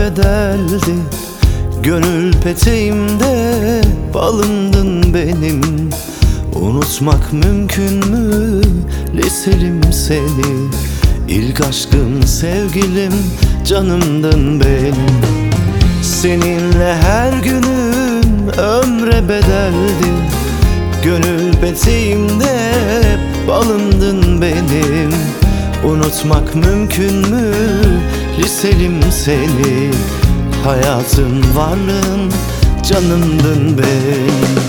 bedeldi. Gönül peteğimde balımdın benim. Unutmak mümkün mü liselim seni? İlk aşkım, sevgilim, canımdın benim. Seninle her günüm ömre bedeldi. Gönül peteğimde balımdın benim. Unutmak mümkün mü liselim seni? Hayatım, varlığım, canımdın benim.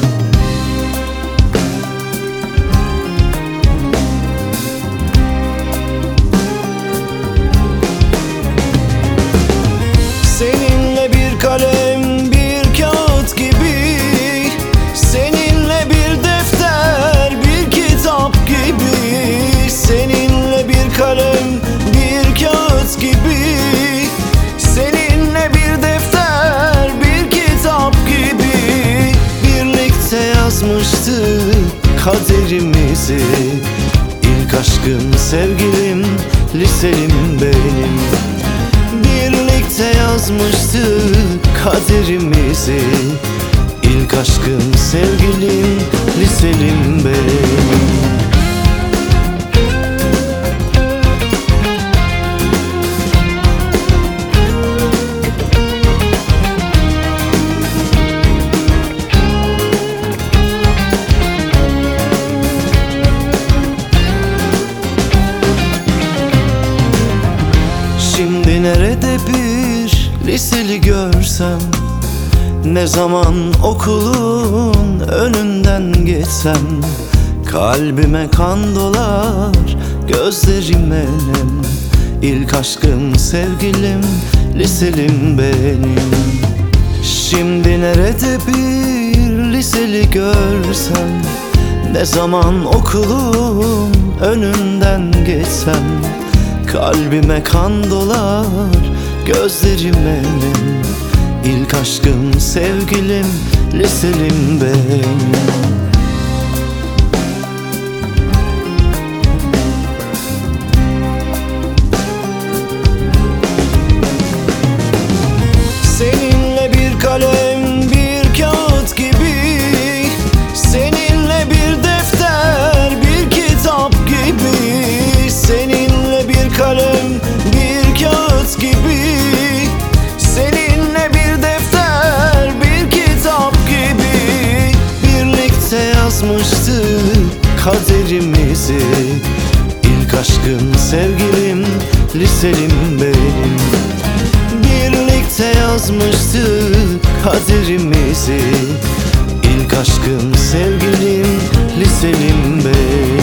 Seninle bir kalem, bir kağıt gibi, seninle bir defter, bir kitap gibi. Seninle bir kalem, bir kağıt gibi, seninle bir defter, bir kitap gibi. Birlikte yazmıştık kaderimizi. İlk aşkım, sevgilim, liselim benim. Birlikte yazmıştık kaderimizi. İlk aşkım, sevgilim, liselim benim. Şimdi nerede bir liseli görsem, ne zaman okulun önünden geçsem, kalbime kan dolar, gözlerime nem. İlk aşkım, sevgilim, liselim benim. Şimdi nerede bir liseli görsem, ne zaman okulun önünden geçsem, kalbime kan dolar, gözlerime nem. İlk aşkım, sevgilim, liselim benim. Seninle bir kalem, bir kağıt gibi, seninle bir defter, bir kitap gibi. Seninle bir kalem, bir kağıt gibi, seninle bir defter, bir kitap gibi. Birlikte yazmıştık kaderimizi. İlk aşkım, sevgilim, liselim benim. Birlikte yazmıştık kaderimizi. İlk aşkım, sevgilim, liselim benim.